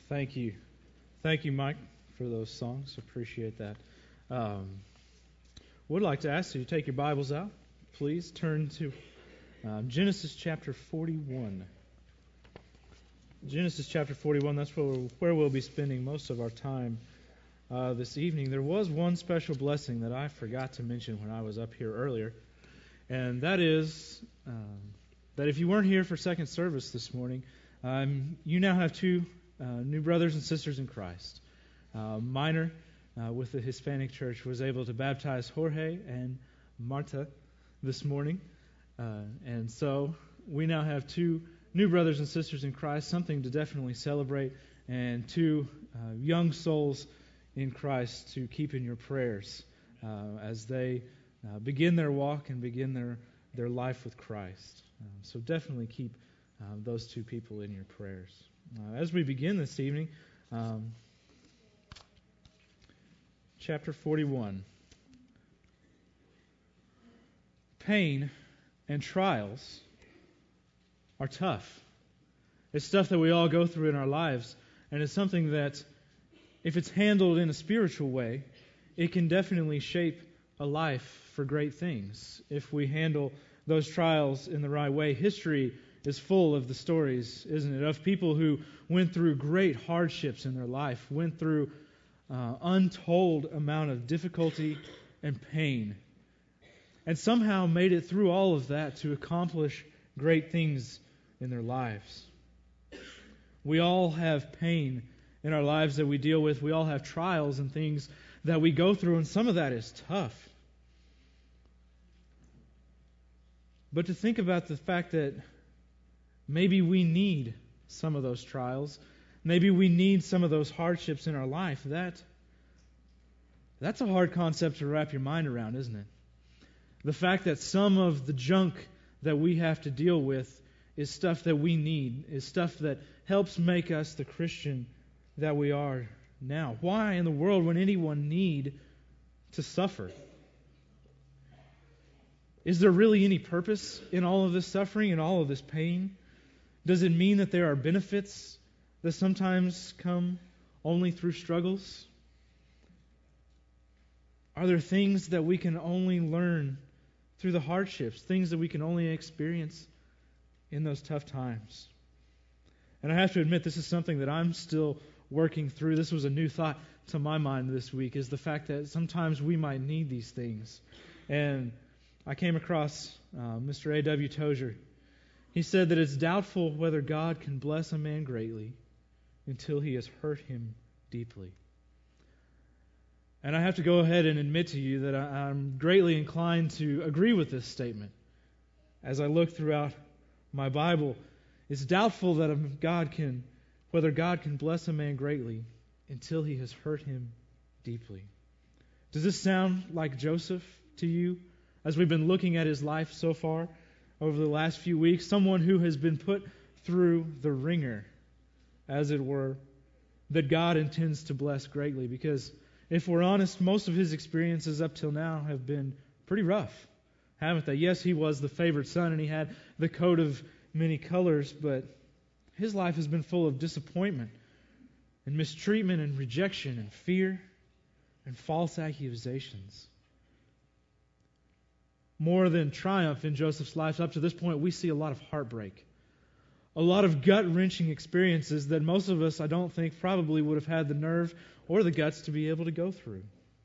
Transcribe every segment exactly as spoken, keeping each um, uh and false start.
Thank you. Thank you, Mike, for those songs. Appreciate that. Um, would like to ask you to take your Bibles out. Please turn to um, Genesis chapter forty-one. Genesis chapter forty-one, that's where, we'll, where we'll be spending most of our time uh, this evening. There was one special blessing that I forgot to mention when I was up here earlier, and that is um, that if you weren't here for second service this morning, um, you now have two Uh, new brothers and sisters in Christ. Uh, Minor, uh, with the Hispanic Church, was able to baptize Jorge and Marta this morning. Uh, and so we now have two new brothers and sisters in Christ, something to definitely celebrate, and two uh, young souls in Christ to keep in your prayers uh, as they uh, begin their walk and begin their, their life with Christ. Uh, so definitely keep uh, those two people in your prayers. Uh, as we begin this evening, um, chapter forty-one. Pain and trials are tough. It's stuff that we all go through in our lives, and it's something that, if it's handled in a spiritual way, it can definitely shape a life for great things. If we handle those trials in the right way, history is full of the stories, isn't it, of people who went through great hardships in their life, went through uh, untold amount of difficulty and pain, and somehow made it through all of that to accomplish great things in their lives. We all have pain in our lives that we deal with. We all have trials and things that we go through, and some of that is tough. But to think about the fact that maybe we need some of those trials. Maybe we need some of those hardships in our life. That, that's a hard concept to wrap your mind around, isn't it? The fact that some of the junk that we have to deal with is stuff that we need, is stuff that helps make us the Christian that we are now. Why in the world would anyone need to suffer? Is there really any purpose in all of this suffering and all of this pain? Does it mean that there are benefits that sometimes come only through struggles? Are there things that we can only learn through the hardships, things that we can only experience in those tough times? And I have to admit, this is something that I'm still working through. This was a new thought to my mind this week, is the fact that sometimes we might need these things. And I came across uh, Mister A W Tozer. He said that it's doubtful whether God can bless a man greatly until he has hurt him deeply. And I have to go ahead and admit to you that I'm greatly inclined to agree with this statement. As I look throughout my Bible, it's doubtful that God can, whether God can bless a man greatly until he has hurt him deeply. Does this sound like Joseph to you as we've been looking at his life so far over the last few weeks? Someone who has been put through the ringer, as it were, that God intends to bless greatly. Because if we're honest, most of his experiences up till now have been pretty rough, haven't they? Yes, he was the favored son and he had the coat of many colors, but his life has been full of disappointment and mistreatment and rejection and fear and false accusations. More than triumph in Joseph's life, up to this point, we see a lot of heartbreak. A lot of gut-wrenching experiences that most of us, I don't think, probably would have had the nerve or the guts to be able to go through.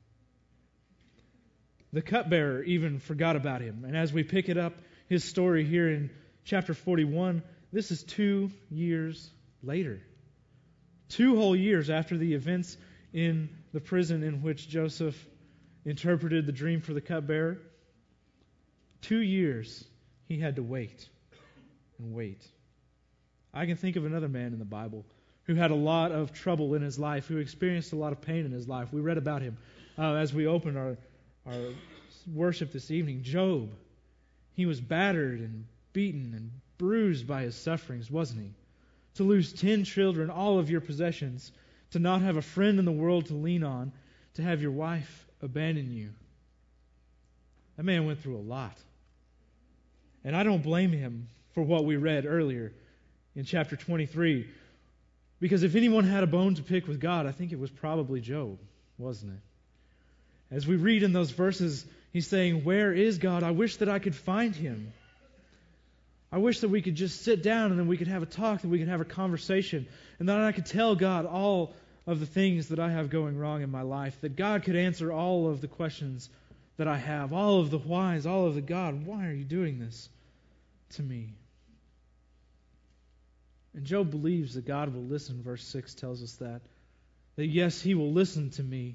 The cupbearer even forgot about him. And as we pick it up, his story here in chapter forty-one, this is two years later. Two whole years after the events in the prison in which Joseph interpreted the dream for the cupbearer. Two years he had to wait and wait. I can think of another man in the Bible who had a lot of trouble in his life, who experienced a lot of pain in his life. We read about him uh, as we opened our, our worship this evening. Job. He was battered and beaten and bruised by his sufferings, wasn't he? To lose ten children, all of your possessions, to not have a friend in the world to lean on, to have your wife abandon you. That man went through a lot. And I don't blame him for what we read earlier in chapter twenty-three, Because if anyone had a bone to pick with God, I think it was probably Job, wasn't it? As we read in those verses, he's saying, where is God? I wish that I could find him. I wish that we could just sit down and then we could have a talk, that we could have a conversation, and then I could tell God all of the things that I have going wrong in my life, that God could answer all of the questions that I have, all of the whys, all of the God, why are you doing this to me? And Job believes that God will listen. Verse six tells us that. That yes, he will listen to me.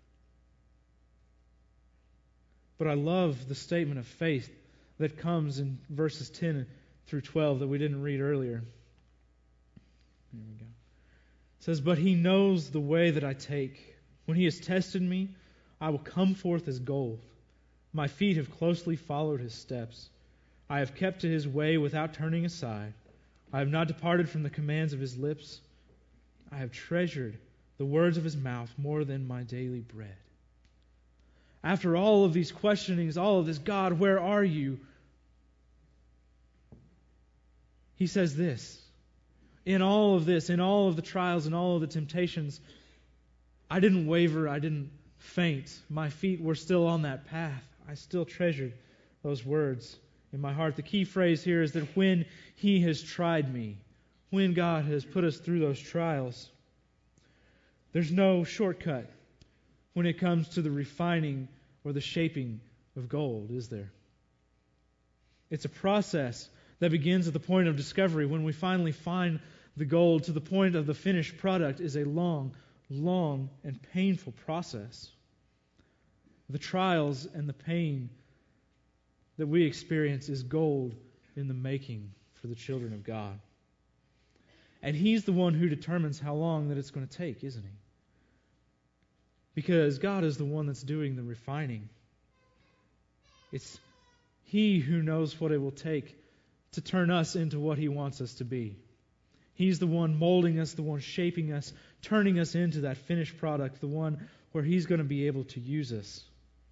But I love the statement of faith that comes in verses ten through twelve that we didn't read earlier. There we go. It says, but he knows the way that I take. When he has tested me, I will come forth as gold. My feet have closely followed his steps. I have kept to his way without turning aside. I have not departed from the commands of his lips. I have treasured the words of his mouth more than my daily bread. After all of these questionings, all of this, God, where are you? He says this. In all of this, in all of the trials, and all of the temptations, I didn't waver, I didn't faint. My feet were still on that path. I still treasured those words in my heart. The key phrase here is that when he has tried me, when God has put us through those trials, there's no shortcut when it comes to the refining or the shaping of gold, is there? It's a process that begins at the point of discovery. When we finally find the gold to the point of the finished product is a long, long and painful process. The trials and the pain that we experience is gold in the making for the children of God. And He's the one who determines how long that it's going to take, isn't He? Because God is the one that's doing the refining. It's He who knows what it will take to turn us into what He wants us to be. He's the one molding us, the one shaping us, turning us into that finished product, the one where He's going to be able to use us.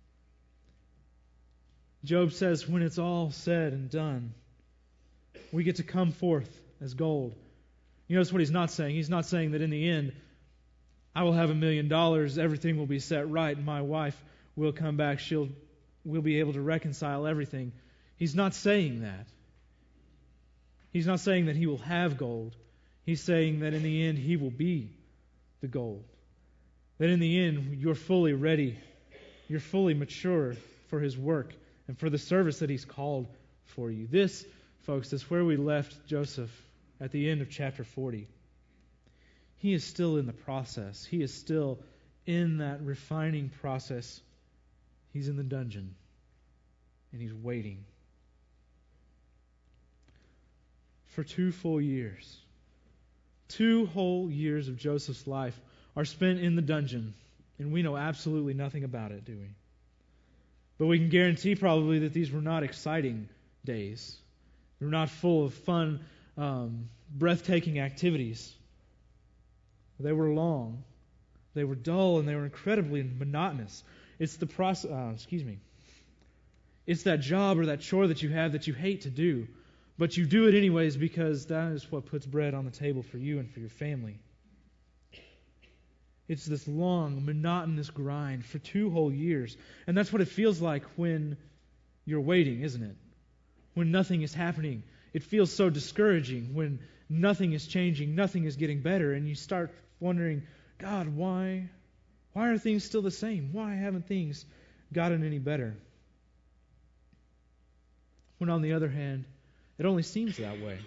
Job says, when it's all said and done, we get to come forth as gold. You notice what he's not saying. He's not saying that in the end, I will have a million dollars, everything will be set right, and my wife will come back, she'll we'll be able to reconcile everything. He's not saying that. He's not saying that he will have gold. He's saying that in the end, he will be the gold. That in the end, you're fully ready. You're fully mature for his work and for the service that he's called for you. This, folks, is where we left Joseph at the end of chapter forty. He is still in the process. He is still in that refining process. He's in the dungeon, and he's waiting. For two full years, two whole years of Joseph's life are spent in the dungeon, and we know absolutely nothing about it, do we? But we can guarantee probably that these were not exciting days. They were not full of fun, um, breathtaking activities. They were long, they were dull, and they were incredibly monotonous. It's the process. Uh, excuse me. It's that job or that chore that you have that you hate to do, but you do it anyways because that is what puts bread on the table for you and for your family. It's this long, monotonous grind for two whole years, and that's what it feels like when you're waiting, isn't it? When nothing is happening, it feels so discouraging. When nothing is changing, nothing is getting better, and you start wondering, God, why? Why are things still the same? Why haven't things gotten any better? When on the other hand, it only seems that way.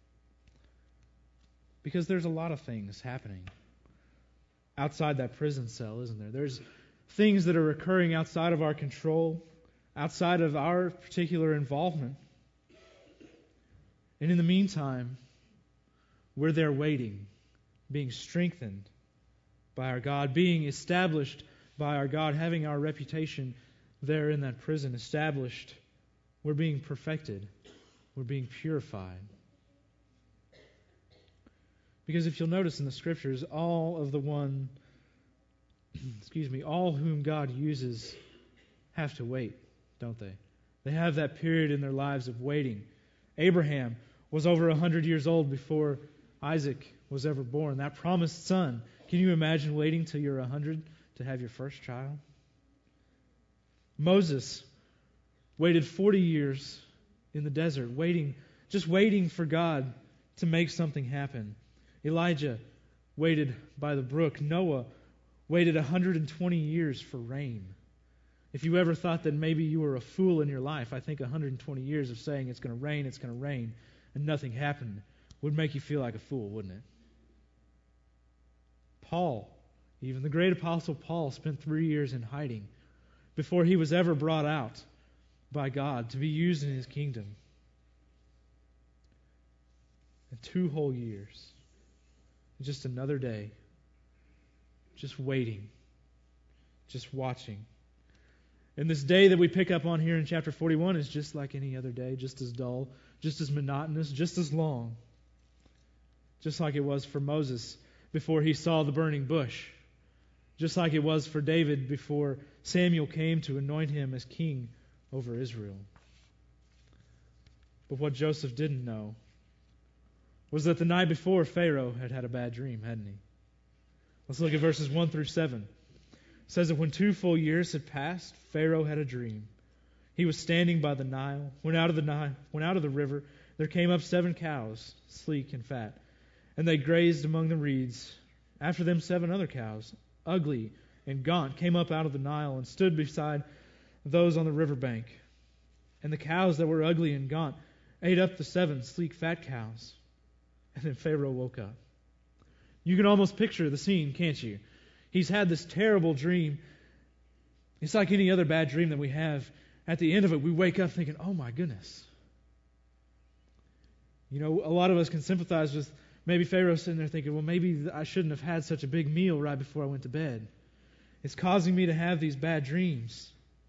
Because there's a lot of things happening outside that prison cell, isn't there? There's things that are occurring outside of our control, outside of our particular involvement. And in the meantime, we're there waiting, being strengthened by our God, being established by our God, having our reputation there in that prison established. We're being perfected. We're being purified. Because if you'll notice in the Scriptures, all of the one, excuse me, all whom God uses have to wait, don't they? They have that period in their lives of waiting. Abraham was over one hundred years old before Isaac was ever born, that promised son. Can you imagine waiting till you're one hundred to have your first child? Moses waited forty years in the desert, waiting, just waiting for God to make something happen. Elijah waited by the brook. Noah waited one hundred twenty years for rain. If you ever thought that maybe you were a fool in your life, I think one hundred twenty years of saying it's going to rain, it's going to rain, and nothing happened would make you feel like a fool, wouldn't it? Paul, even the great apostle Paul, spent three years in hiding before he was ever brought out by God to be used in His kingdom. And two whole years, just another day, just waiting, just watching. And this day that we pick up on here in chapter forty-one is just like any other day, just as dull, just as monotonous, just as long. Just like it was for Moses before he saw the burning bush. Just like it was for David before Samuel came to anoint him as king over Israel. But what Joseph didn't know was that the night before Pharaoh had had a bad dream, hadn't he? Let's look at verses one through seven. It says that when two full years had passed, Pharaoh had a dream. He was standing by the Nile. When out of the Nile, when out of the river, there came up seven cows, sleek and fat, and they grazed among the reeds. After them seven other cows, ugly and gaunt, came up out of the Nile and stood beside those on the riverbank. And the cows that were ugly and gaunt ate up the seven sleek fat cows. And then Pharaoh woke up. You can almost picture the scene, can't you? He's had this terrible dream. It's like any other bad dream that we have. At the end of it, we wake up thinking, oh my goodness. You know, a lot of us can sympathize with maybe Pharaoh sitting there thinking, well, maybe I shouldn't have had such a big meal right before I went to bed. It's causing me to have these bad dreams.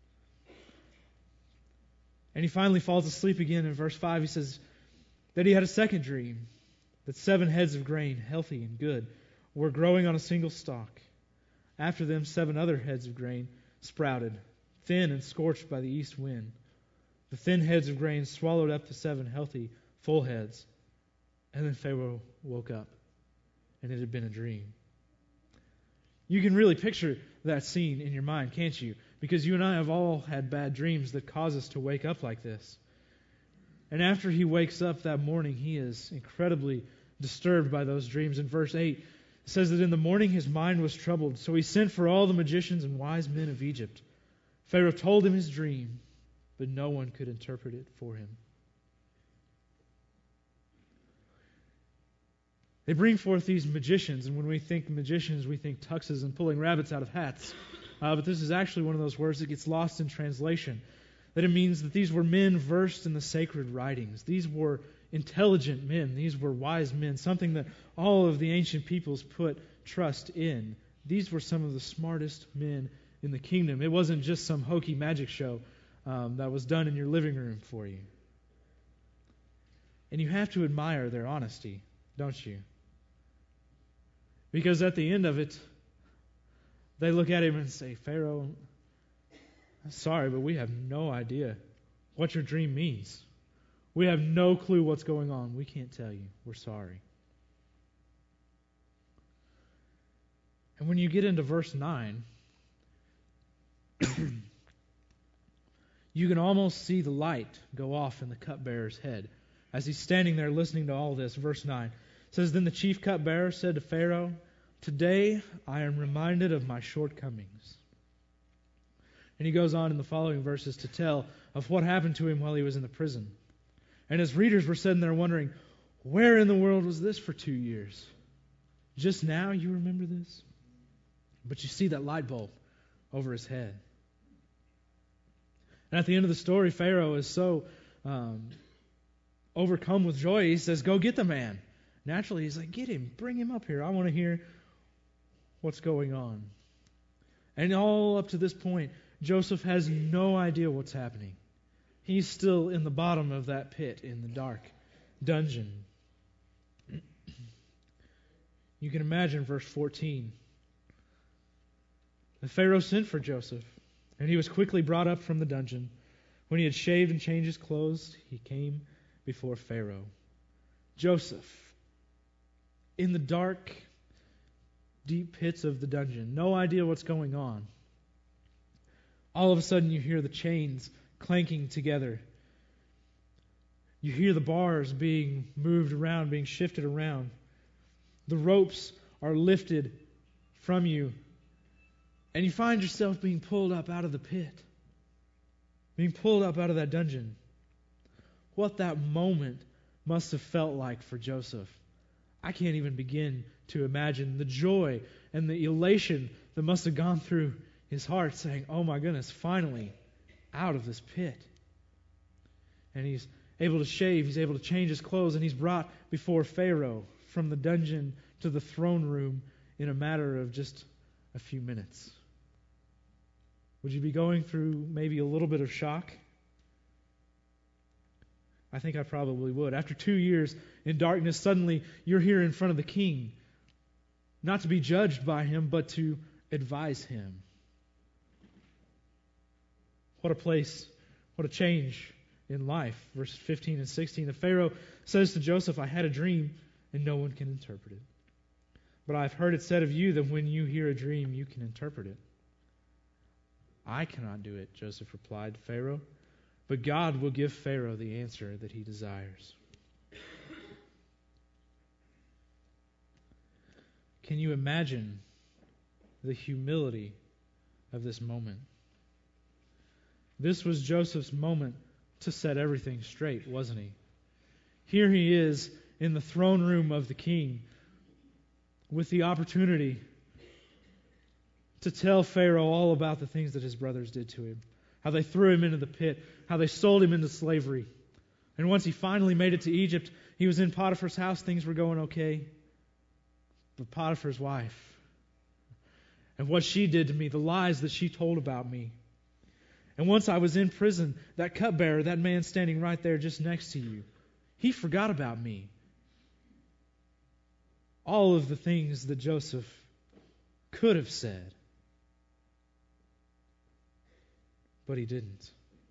And he finally falls asleep again in verse five. He says that he had a second dream, that seven heads of grain, healthy and good, were growing on a single stalk. After them, seven other heads of grain sprouted, thin and scorched by the east wind. The thin heads of grain swallowed up the seven healthy, full heads. And then Pharaoh woke up, and it had been a dream. You can really picture that scene in your mind, can't you? Because you and I have all had bad dreams that cause us to wake up like this. And after he wakes up that morning, he is incredibly disturbed by those dreams. In verse eight, it says that in the morning his mind was troubled, so he sent for all the magicians and wise men of Egypt. Pharaoh told him his dream, but no one could interpret it for him. They bring forth these magicians, and when we think magicians, we think tuxes and pulling rabbits out of hats. Uh, but this is actually one of those words that gets lost in translation. That it means that these were men versed in the sacred writings. These were intelligent men. These were wise men, something that all of the ancient peoples put trust in. These were some of the smartest men in the kingdom. It wasn't just some hokey magic show um, that was done in your living room for you. And you have to admire their honesty, don't you? Because at the end of it, they look at him and say, Pharaoh, I'm sorry, but we have no idea what your dream means. We have no clue what's going on. We can't tell you. We're sorry. And when you get into verse nine, you can almost see the light go off in the cupbearer's head as he's standing there listening to all this. Verse nine says, Then the chief cupbearer said to Pharaoh, Today I am reminded of my shortcomings. And he goes on in the following verses to tell of what happened to him while he was in the prison. And his readers were sitting there wondering, where in the world was this for two years? Just now you remember this? But you see that light bulb over his head. And at the end of the story, Pharaoh is so um, overcome with joy, he says, Go get the man. Naturally, he's like, Get him, bring him up here. I want to hear what's going on. And all up to this point, Joseph has no idea what's happening. He's still in the bottom of that pit in the dark dungeon. You can imagine verse fourteen. The Pharaoh sent for Joseph, and he was quickly brought up from the dungeon. When he had shaved and changed his clothes, he came before Pharaoh. Joseph, in the dark, deep pits of the dungeon. No idea what's going on. All of a sudden you hear the chains clanking together. You hear the bars being moved around, being shifted around. The ropes are lifted from you. And you find yourself being pulled up out of the pit. Being pulled up out of that dungeon. What that moment must have felt like for Joseph. I can't even begin to imagine the joy and the elation that must have gone through his heart, saying, oh my goodness, finally out of this pit. And he's able to shave, he's able to change his clothes, and he's brought before Pharaoh from the dungeon to the throne room in a matter of just a few minutes. Would you be going through maybe a little bit of shock? I think I probably would. After two years in darkness, suddenly you're here in front of the king, not to be judged by him, but to advise him. What a place, what a change in life. Verses fifteen and sixteen. The Pharaoh says to Joseph, I had a dream, and no one can interpret it. But I've heard it said of you that when you hear a dream, you can interpret it. I cannot do it, Joseph replied to Pharaoh, but God will give Pharaoh the answer that he desires. Can you imagine the humility of this moment? This was Joseph's moment to set everything straight, wasn't he? Here he is in the throne room of the king with the opportunity to tell Pharaoh all about the things that his brothers did to him. How they threw him into the pit. How they sold him into slavery. And once he finally made it to Egypt, he was in Potiphar's house. Things were going okay. But Potiphar's wife, and what she did to me, the lies that she told about me. And once I was in prison, that cupbearer, that man standing right there just next to you, he forgot about me. All of the things that Joseph could have said. But he didn't.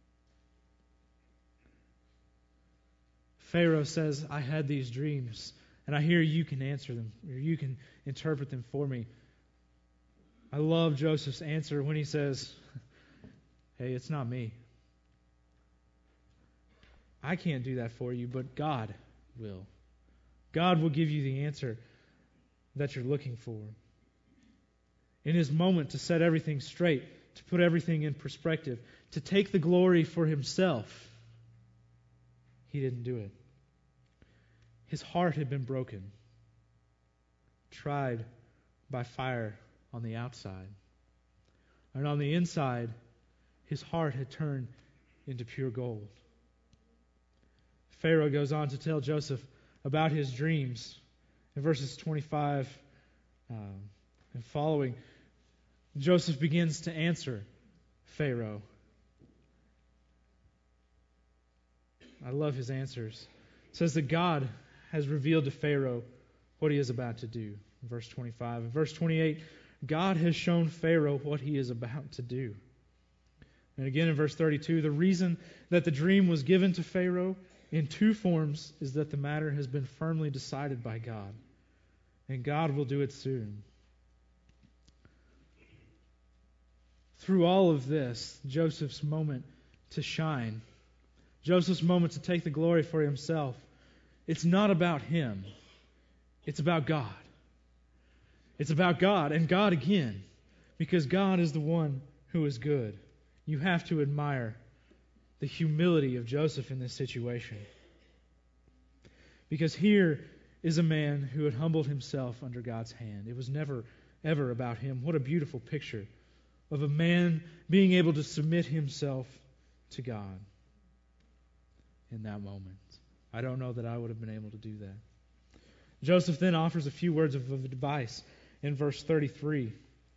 Pharaoh says, I had these dreams, and I hear you can answer them, or you can interpret them for me. I love Joseph's answer when he says, hey, it's not me. I can't do that for you, but God will. God will give you the answer that you're looking for. In his moment to set everything straight, to put everything in perspective, to take the glory for himself, he didn't do it. His heart had been broken, tried by fire on the outside. And on the inside, his heart had turned into pure gold. Pharaoh goes on to tell Joseph about his dreams. In verses twenty-five um, and following, Joseph begins to answer Pharaoh. I love his answers. It says that God has revealed to Pharaoh what he is about to do. In verse twenty-five. In verse twenty-eight, God has shown Pharaoh what he is about to do. And again in verse thirty-two, the reason that the dream was given to Pharaoh in two forms is that the matter has been firmly decided by God. And God will do it soon. Through all of this, Joseph's moment to shine, Joseph's moment to take the glory for himself, it's not about him. It's about God. It's about God and God again, because God is the one who is good. You have to admire the humility of Joseph in this situation. Because here is a man who had humbled himself under God's hand. It was never, ever about him. What a beautiful picture of a man being able to submit himself to God in that moment. I don't know that I would have been able to do that. Joseph then offers a few words of advice in verse thirty-three.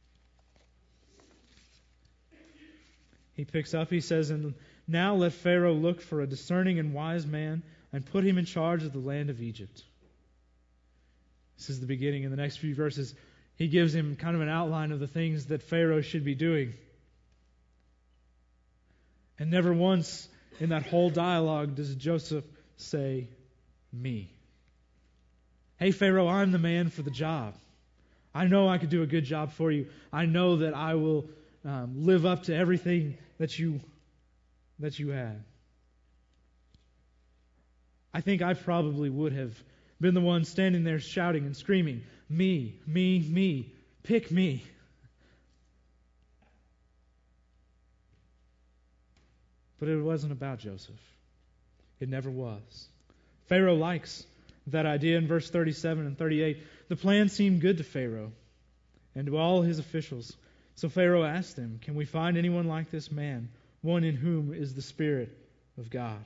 He picks up, he says, and now let Pharaoh look for a discerning and wise man and put him in charge of the land of Egypt. This is the beginning. In the next few verses, he gives him kind of an outline of the things that Pharaoh should be doing. And never once in that whole dialogue does Joseph say, me. Hey, Pharaoh, I'm the man for the job. I know I could do a good job for you. I know that I will um, live up to everything that you that you had. I think I probably would have been the one standing there shouting and screaming, me, me, me, pick me. But it wasn't about Joseph. It never was. Pharaoh likes that idea in verse thirty-seven and thirty-eight. The plan seemed good to Pharaoh and to all his officials. So Pharaoh asked them, can we find anyone like this man, one in whom is the Spirit of God?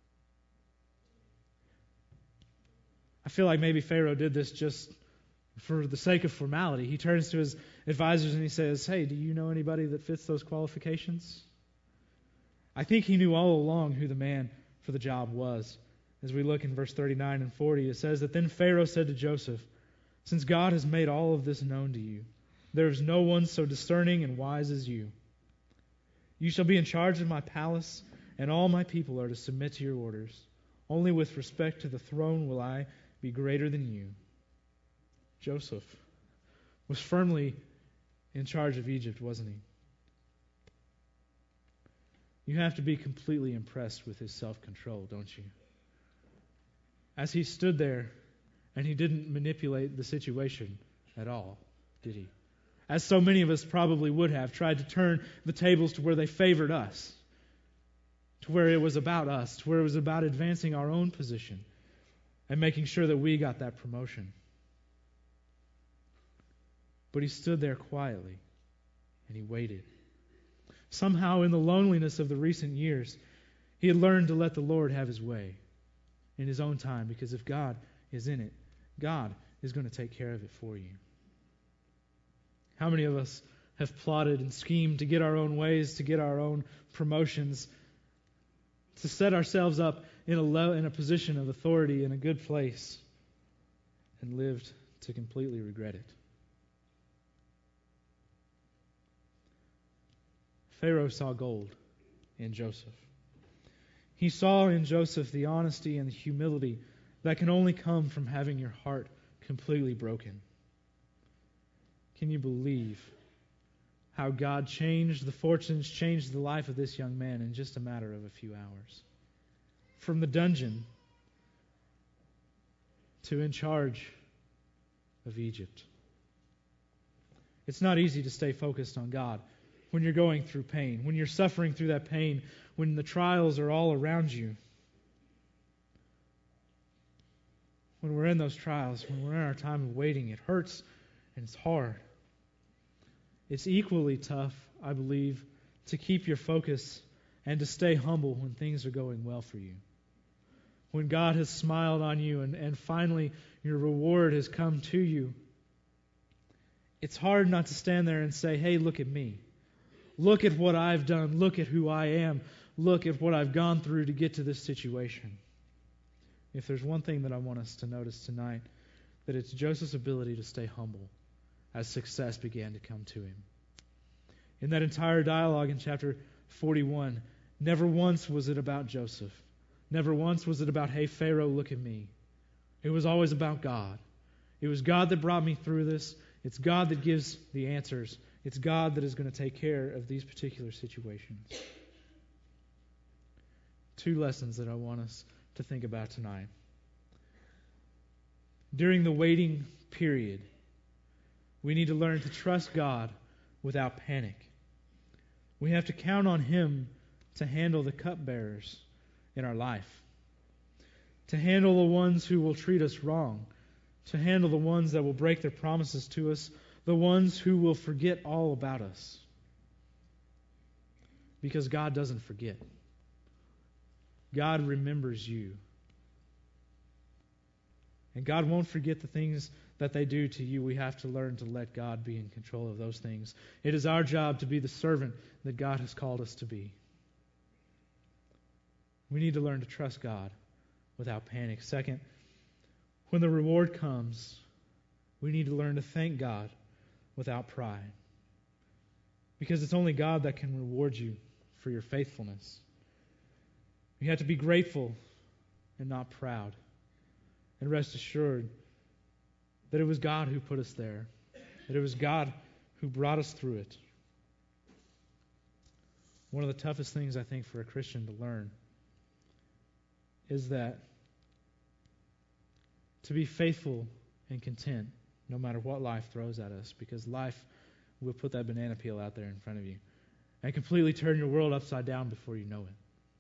I feel like maybe Pharaoh did this just for the sake of formality. He turns to his advisors and he says, hey, do you know anybody that fits those qualifications? I think he knew all along who the man for the job was. As we look in verse thirty-nine and forty, it says that then Pharaoh said to Joseph, since God has made all of this known to you, there is no one so discerning and wise as you. You shall be in charge of my palace, and all my people are to submit to your orders. Only with respect to the throne will I be greater than you. Joseph was firmly in charge of Egypt, wasn't he? You have to be completely impressed with his self-control, don't you? As he stood there, and he didn't manipulate the situation at all, did he? As so many of us probably would have, tried to turn the tables to where they favored us, to where it was about us, to where it was about advancing our own position and making sure that we got that promotion. But he stood there quietly, and he waited. Somehow, in the loneliness of the recent years, he had learned to let the Lord have his way in his own time, because if God is in it, God is going to take care of it for you. How many of us have plotted and schemed to get our own ways, to get our own promotions, to set ourselves up in a low, in a position of authority in a good place, and lived to completely regret it? Pharaoh saw gold in Joseph. He saw in Joseph the honesty and the humility that can only come from having your heart completely broken. Can you believe how God changed the fortunes, changed the life of this young man in just a matter of a few hours? From the dungeon to in charge of Egypt. It's not easy to stay focused on God when you're going through pain, when you're suffering through that pain, when the trials are all around you. When we're in those trials, when we're in our time of waiting, it hurts and it's hard. It's equally tough, I believe, to keep your focus and to stay humble when things are going well for you. When God has smiled on you and, and finally your reward has come to you, it's hard not to stand there and say, hey, look at me. Look at what I've done. Look at who I am. Look at what I've gone through to get to this situation. If there's one thing that I want us to notice tonight, that it's Joseph's ability to stay humble as success began to come to him. In that entire dialogue in chapter forty-one, never once was it about Joseph. Never once was it about, hey, Pharaoh, look at me. It was always about God. It was God that brought me through this. It's God that gives the answers. It's God that is going to take care of these particular situations. Two lessons that I want us to think about tonight. During the waiting period, we need to learn to trust God without panic. We have to count on Him to handle the cupbearers in our life, to handle the ones who will treat us wrong, to handle the ones that will break their promises to us, the ones who will forget all about us. Because God doesn't forget. God remembers you. And God won't forget the things that they do to you. We have to learn to let God be in control of those things. It is our job to be the servant that God has called us to be. We need to learn to trust God without panic. Second, when the reward comes, we need to learn to thank God without pride. Because it's only God that can reward you for your faithfulness. You have to be grateful and not proud. And rest assured that it was God who put us there, that it was God who brought us through it. One of the toughest things, I think, for a Christian to learn is that to be faithful and content no matter what life throws at us, because life will put that banana peel out there in front of you and completely turn your world upside down before you know it.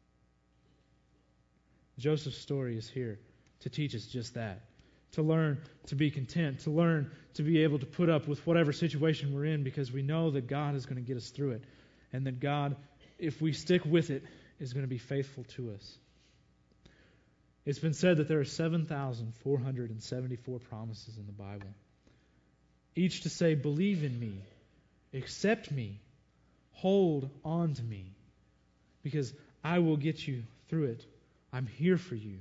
Joseph's story is here to teach us just that, to learn to be content, to learn to be able to put up with whatever situation we're in, because we know that God is going to get us through it, and that God, if we stick with it, is going to be faithful to us. It's been said that there are seven thousand four hundred seventy-four promises in the Bible, each to say, believe in me, accept me, hold on to me, because I will get you through it. I'm here for you.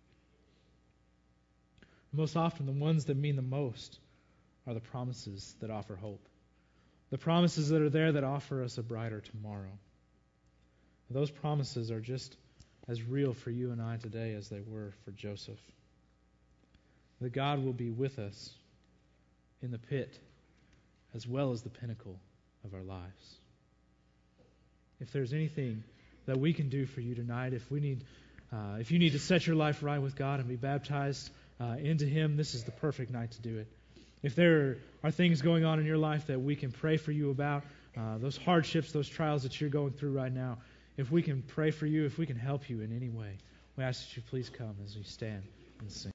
Most often, the ones that mean the most are the promises that offer hope. The promises that are there that offer us a brighter tomorrow. Those promises are just as real for you and I today as they were for Joseph. That God will be with us in the pit as well as the pinnacle of our lives. If there's anything that we can do for you tonight, if we need, uh, if you need to set your life right with God and be baptized uh, into Him, this is the perfect night to do it. If there are things going on in your life that we can pray for you about, uh, those hardships, those trials that you're going through right now, if we can pray for you, if we can help you in any way, we ask that you please come as we stand and sing.